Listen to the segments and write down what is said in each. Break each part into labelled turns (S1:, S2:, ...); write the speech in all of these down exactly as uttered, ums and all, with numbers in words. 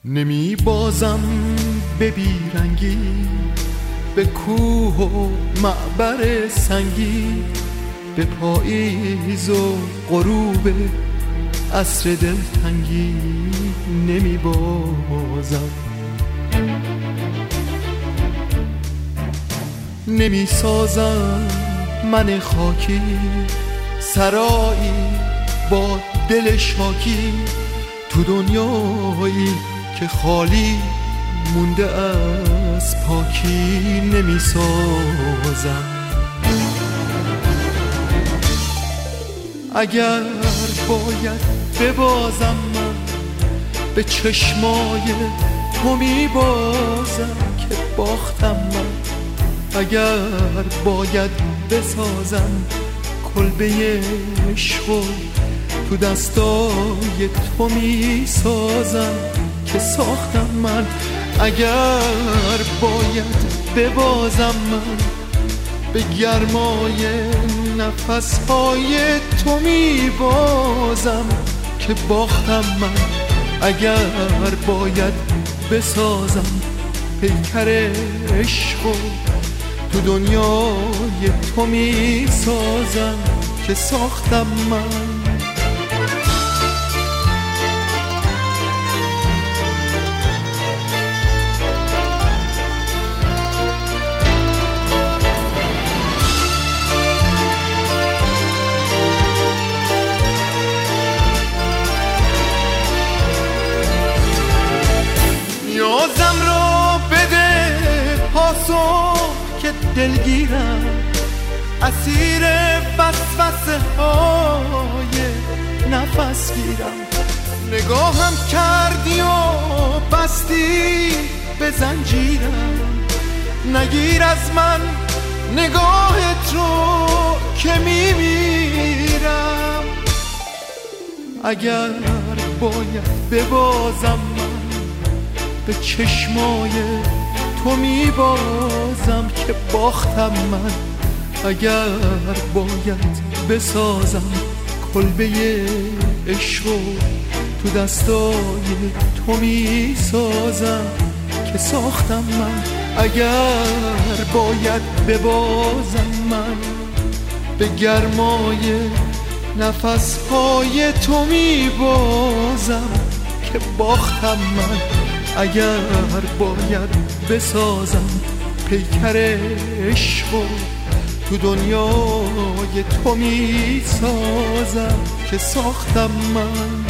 S1: نمی بازم به بیرنگی، به کوه و معبر سنگی، به پاییز و غروب عصر دلتنگی نمی بازم. نمی سازم من خاکی سرایی با دل شاکی، تو دنیایی که خالی مونده از پاکی نمی سازم. اگر باید ببازم من به چشمای تو می بازم که باختم من. اگر باید بسازم کلبه عشقو تو دستای تو می سازم که ساختم من. اگر باید ببازم من به گرمای نفسهای تو می بازم که باختم من. اگر باید بسازم پیکر عشقو تو دنیای تو می سازم که ساختم من. نیازم رو بده پاسخ که دلگیرم، اسیر وسوسه های نفس گیرم. نگاهم کردی و بستی به زنجیرم، نگیر از من نگاهت رو که میمیرم. اگر باید ببازم من به چشمای تو می بازم که باختم من. اگر باید بسازم کلبه عشقو تو دستای تو می سازم که ساختم من. اگر باید ببازم من به گرمای نفسهای تو می بازم که باختم من. اگر باید بسازم پیکر عشقو تو دنیای تو می سازم که ساختم من.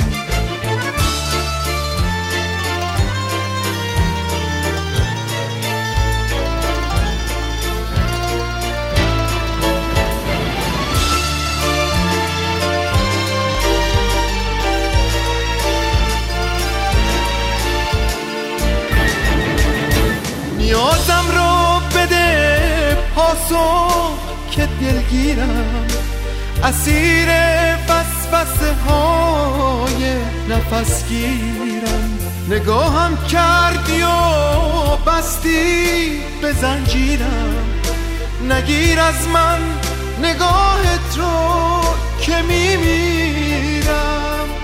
S1: نیازم رو بده پاسخ که دلگیرم، اسیر وسوسه های نفس گیرم. نگاهم کردی و بستی به زنجیرم، نگیر از من نگاهت رو که میمیرم.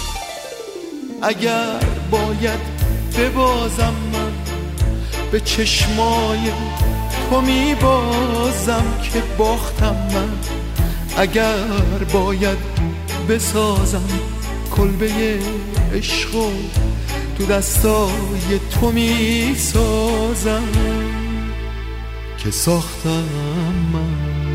S1: اگر باید ببازم من به چشمای تو می بازم که باختم من. اگر باید بسازم کلبه عشقو تو دستای تو می سازم که ساختم من.